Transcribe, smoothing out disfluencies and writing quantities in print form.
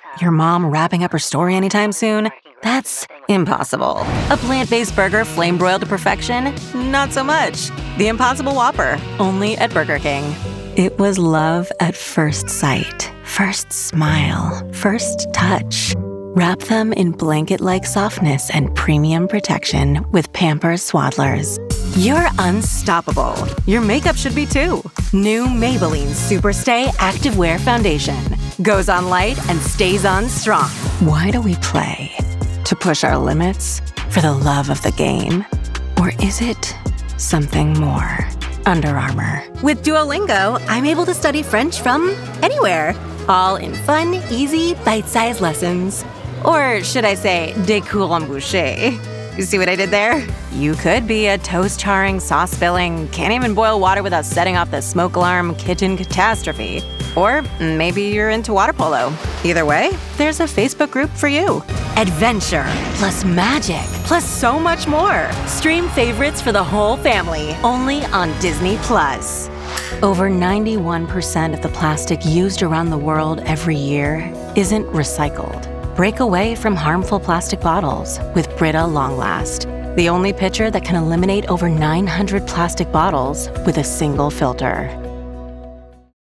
Your mom wrapping up her story anytime soon? That's impossible. A plant-based burger flame-broiled to perfection? Not so much. The Impossible Whopper, only at Burger King. It was love at first sight. First smile. First touch. Wrap them in blanket-like softness and premium protection with Pampers Swaddlers. You're unstoppable. Your makeup should be too. New Maybelline Superstay Activewear Foundation. Goes on light and stays on strong. Why do we play? To push our limits? For the love of the game? Or is it something more? Under Armour. With Duolingo, I'm able to study French from anywhere. All in fun, easy, bite-sized lessons. Or should I say, des cours en bouchée. You see what I did there? You could be a toast-charring, sauce-spilling, can't even boil water without setting off the smoke alarm kitchen catastrophe. Or maybe you're into water polo. Either way, there's a Facebook group for you. Adventure, plus magic, plus so much more. Stream favorites for the whole family, only on Disney+. Over 91% of the plastic used around the world every year isn't recycled. Break away from harmful plastic bottles with Brita Long Last, the only pitcher that can eliminate over 900 plastic bottles with a single filter.